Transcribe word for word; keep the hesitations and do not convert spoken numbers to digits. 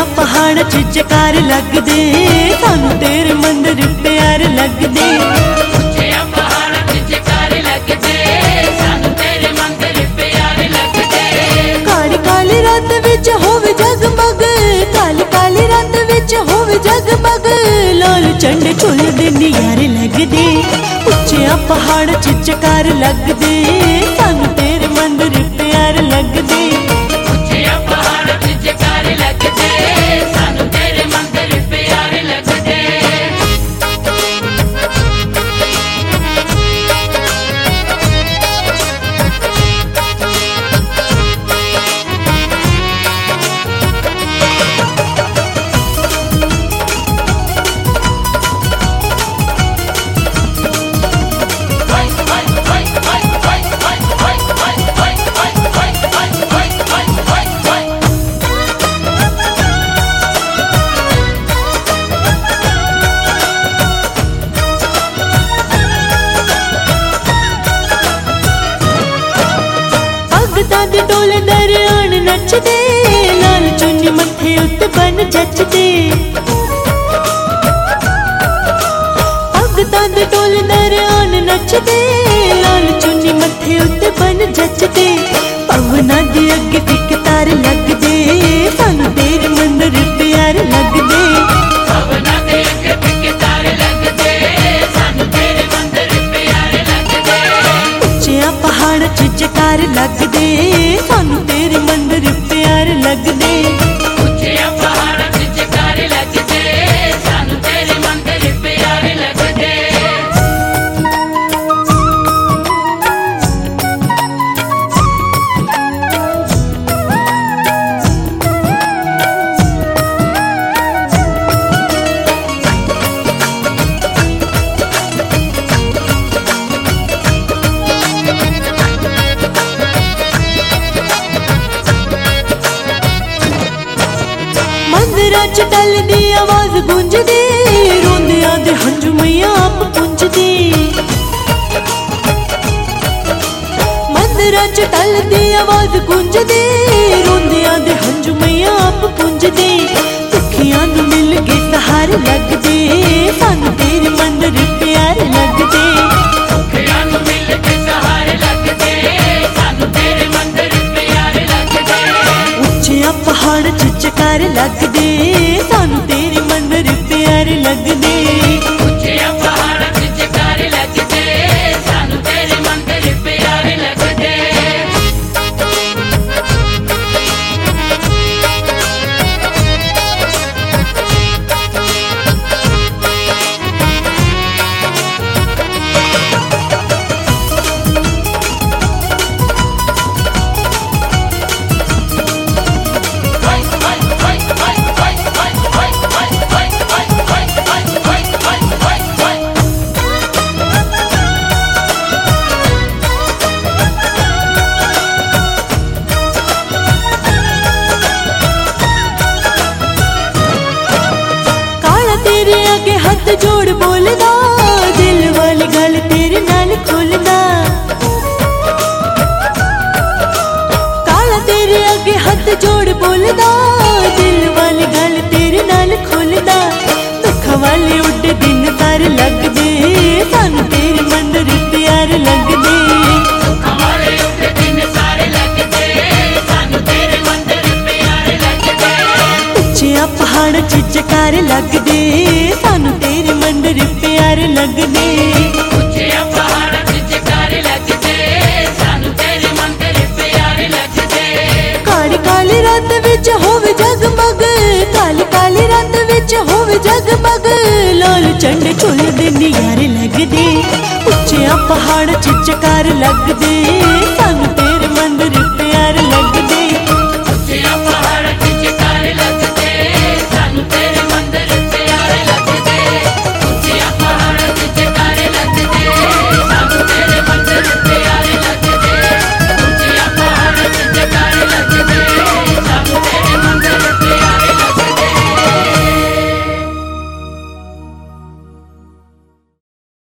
पहाड़ च जकार लगदे, सानू तेरे मंदिर प्यार लगदे। उच्चिया पहाड़ च जकार लगदे, सानू तेरे मंदिर प्यार लगदे। काली काली रात विच होवे जगमग, काली काली रात विच होवे जगमग, लाल झंडे झुलदे नियारे लगदे। उच्चिया पहाड़ च जकार लगदे, सानू तेरे मंदिर प्यार लगदे। उच्चिया पहाड़ च जकार लगदे, सानू तेरे मंदिर प्यार लगदे। भगतां दे टोले दरियान नचदे, लाल चुन्नी मत्थे उत्ते बन जचदे। भगतां दे टोले दरियान नचदे, लाल चुन्नी मत्थे उत्ते बन जचदे। पवना दे अगे फिक तार लगदे, सानू तेरे मंदिर प्यार लगदे। पवना दे अगे फिक तार लगदे, सानू तेरे मंदिर प्यार लगदे। उच्चिया पहाड़ च जकार लगदे, सानू तेरे मंदिर प्यार लगदे। उच्चिया पहाड़ च जकार लगदे, सानू तेरे मंदिर प्यार लगदे। मंदिरां च टल दी आवाज गूंजदी, रोंदियां दे हंझू मैया आप पुंजदी। मंदिरां च टल दी आवाज गूंजदी, रोंदियां दे हंझू मैया आप पुंजदी। दुखियां नू मिल के सहारे लगदे, सानू तेरे मंदिर प्यार लगदे। दुखियां नू मिल के सहारे लगदे, सानू तेरे मंदिर प्यार लगदे। उच्चिया पहाड़ च जकार लगदे, सानू तेरे मंदिर प्यार लगदे। उच्चिया पहाड़ च जकार लगदे, सानू तेरे मंदिर प्यार लगदे। तेरे आगे हाथ जोड़ बोलदा, दिल वाली गल तेरे नाल खोलदा। काला तेरे आगे हाथ जोड़ बोलदा, दिल वाली गल तेरे नाल खोलदा। दुख वाले उड्डे दिन तार लगदे, सानू तेरे मंदिर प्यार लगदे। दुख वाले उड्डे दिन सारे लगदे, सानू तेरे मंदिर प्यार लगदे। उच्चिया पहाड़ च जकार लगदे, सानू तेरे मंदिर प्यार लगदे। उच्चिया पहाड़ च जकार लगदे, सानू तेरे मंदिर प्यार लगदे। काली काली रात विच होवे जगमग, काली काली रात विच होवे जगमग, लाल झंडे झुलदे नियारे लगदे। उच्चिया पहाड़ च जकार लगदे, सानू तेरे मंदिर प्यार लगदे। उच्चिया